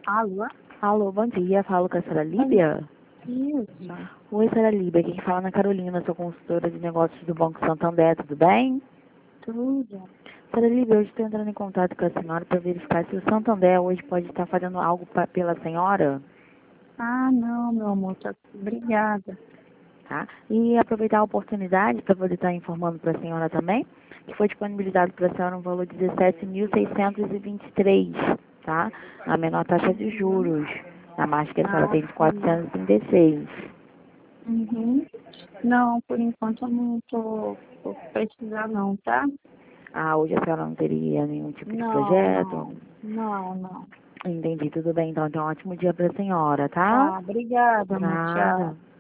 Alô? Alô, bom dia. Falo com a senhora Líbia? Isso. Oi, senhora Líbia. Quem fala é Ana Carolina, sou consultora de negócios do Banco Santander, tudo bem? Tudo. Senhora Líbia, hoje estou entrando em contato com a senhora para verificar se o Santander hoje pode estar fazendo algo pela senhora, Ah, não, meu amor. Obrigada. tá? E aproveitar a oportunidade para poder estar informando para a senhora também, que foi disponibilizado para a senhora um valor de 17.623, tá? A menor taxa de juros, na margem que a senhora tem de Sim. 436. Uhum. Não, por enquanto eu não tô precisando não, tá? Ah, hoje a senhora não teria nenhum tipo de Não, projeto? não. Não, não. Entendi, tudo bem. Então, tenha um ótimo dia para a senhora, tá? Tá, obrigada, amor. Tchau. Nada.